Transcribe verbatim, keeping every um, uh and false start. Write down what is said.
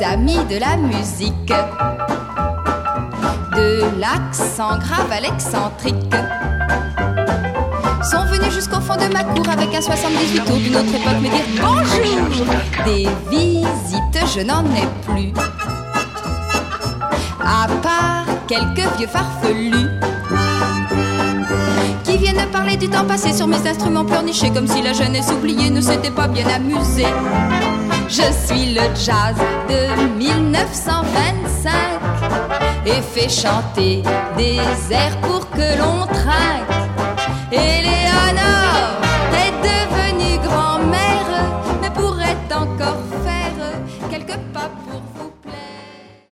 amis de la musique, de l'accent grave à l'excentrique, sont venus jusqu'au fond de ma cour avec un soixante-dix-huit tours d'une autre époque me dire bonjour. Des visites je n'en ai plus, à part quelques vieux farfelus qui viennent me parler du temps passé sur mes instruments pleurnichés, comme si la jeunesse oubliée ne s'était pas bien amusée. Je suis le jazz de mille neuf cent vingt-cinq et fais chanter des airs pour que l'on trinque. Éléonore est devenue grand-mère, mais pourrait encore